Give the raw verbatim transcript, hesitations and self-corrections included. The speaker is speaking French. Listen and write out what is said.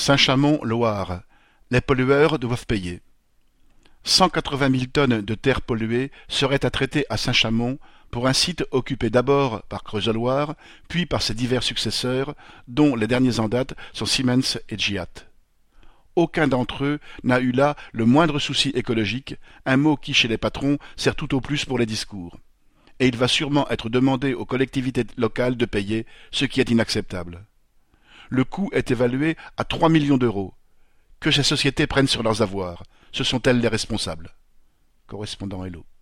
Saint-Chamond-Loire. Les pollueurs doivent payer. cent quatre-vingt mille tonnes de terres polluées seraient à traiter à Saint-Chamond pour un site occupé d'abord par Creusot-Loire, puis par ses divers successeurs, dont les derniers en date sont Siemens et Giat. Aucun d'entre eux n'a eu là le moindre souci écologique, un mot qui, chez les patrons, sert tout au plus pour les discours. Et il va sûrement être demandé aux collectivités locales de payer, ce qui est inacceptable. Le coût est évalué à trois millions d'euros. Que ces sociétés prennent sur leurs avoirs, ce sont elles les responsables. Correspondant Hello.